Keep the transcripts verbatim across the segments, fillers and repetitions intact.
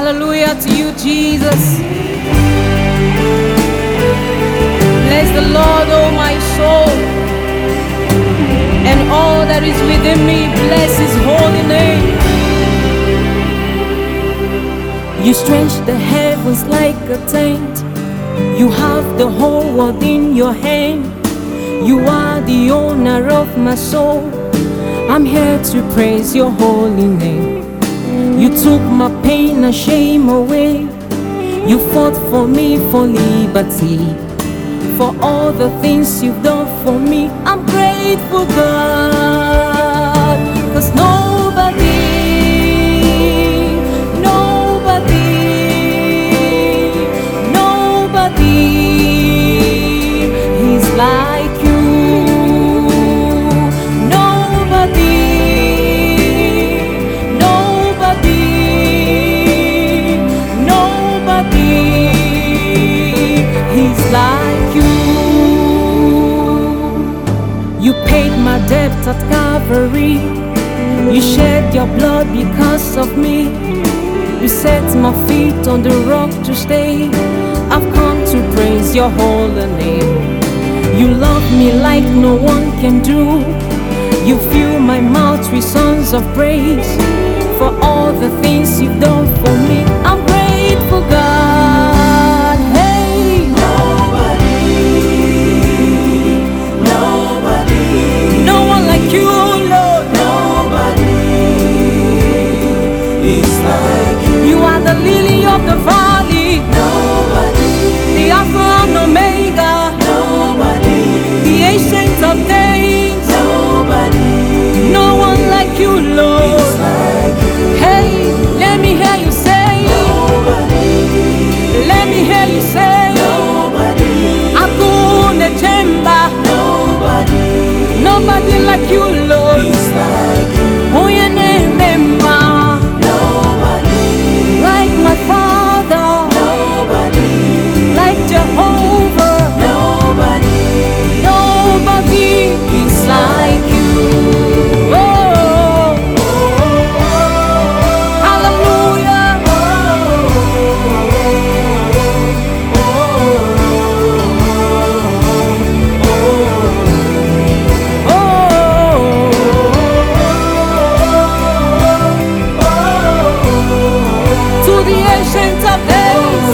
Hallelujah to you, Jesus. Bless the Lord, oh my soul, and all that is within me, bless his holy name. You stretch the heavens like a tent. You have the whole world in your hand. You are the owner of my soul. I'm here to praise your holy name. You took my pain and shame away. You fought for me for liberty. For all the things you've done for me, I'm grateful, God. 'Cause nobody, nobody, nobody is like you. Nobody, nobody, nobody is like you. You paid my debt at Calvary. You shed your blood because of me. You set my feet on the rock to stay. I've come to praise your holy name. You love me like no one can do. You fill my mouth with songs of praise. For all the things you've done for me, I'm grateful, God. Hey, nobody, nobody, no one like you, Lord. Nobody is like you. You are the lily of the valley. Nobody, the Alpha and Omega. Nobody, the ancient of days. Nobody, no one like you, Lord. Like you. Hey, let me hear you say. Nobody, let me hear you say. Nobody, Akune Chemba. Nobody, nobody like you, Lord. Like you. Oh, your name, Emma. Nobody, like my Father. Nobody, like Jehovah. Nobody, nobody is like you. Oh, hallelujah. To the ancient of days.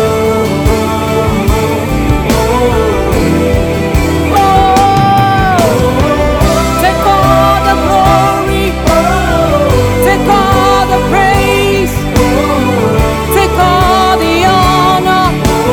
Take all the glory, take all the praise, take all the honor.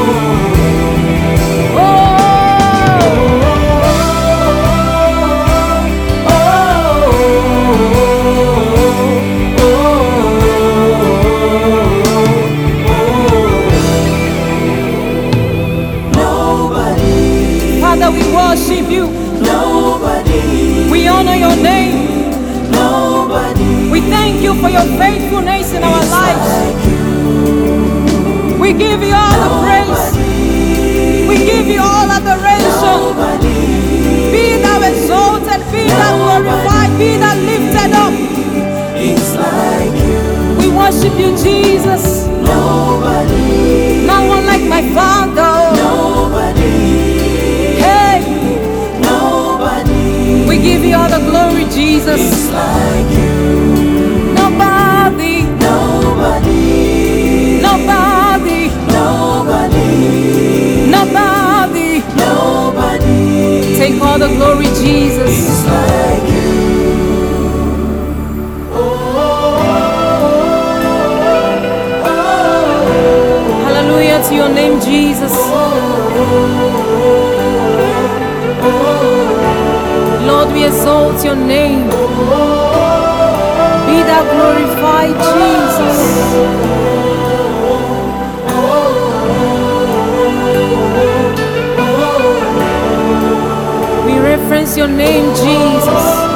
Father, we worship you. Nobody. We honor your name. Nobody. We thank you for your faithfulness in our lives. Like we give you all Nobody. The praise. We give you all adoration. Nobody. Be thou exalted, be thou glorified, be thou lifted up. It's like you. We worship you, Jesus. Nobody. No one like my Father. Nobody. We give you all the glory, Jesus. It's like you. Nobody, nobody, nobody, nobody, nobody, nobody. Take all the glory, Jesus. It's like you. Oh, oh, oh. Hallelujah to your name, Jesus. Lord, we exalt your name. Be thou glorified, Jesus. We reference your name, Jesus.